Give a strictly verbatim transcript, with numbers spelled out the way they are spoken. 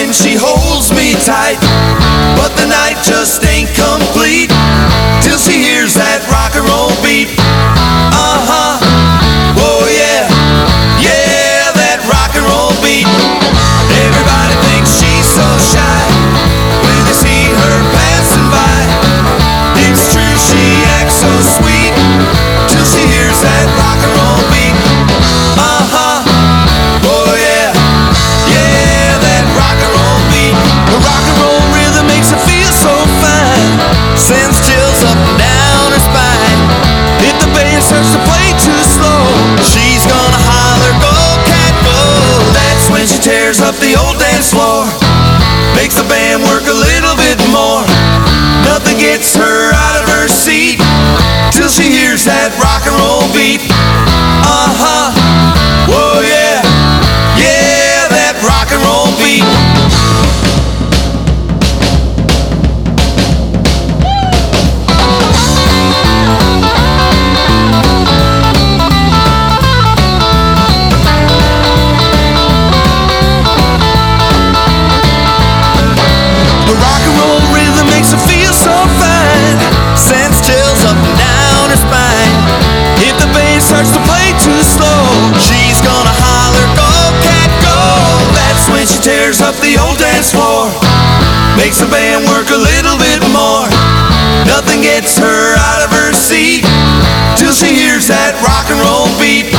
and she holds me tight, but the night just ain't complete till she hears that rock and roll beat. Uh-huh, oh yeah, yeah, that rock and roll beat. Everybody thinks she's so shy when they see her passing by. It's true, she acts so sweet till she hears that rock and roll beat. Uh-huh, oh yeah, yeah, that rock and roll beat. The rock and roll rhythm makes her feel so fine, sends chills up and down her spine. If the band starts to play too slow, she's gonna holler, go cat go. That's when she tears up the old dance floor, makes the band work a little bit more. Nothing gets her out of her seat till she hears that rock and roll beat. Uh-huh, whoa yeah, yeah, that rock and roll beat. The rock and roll rhythm makes her feel so fine, sends chills up and down her spine. If the bass starts to play too slow, she's gonna holler, go cat go. That's when she tears up the old dance floor, makes the band work a little bit more. Nothing gets her out of her seat till she hears that rock and roll beat.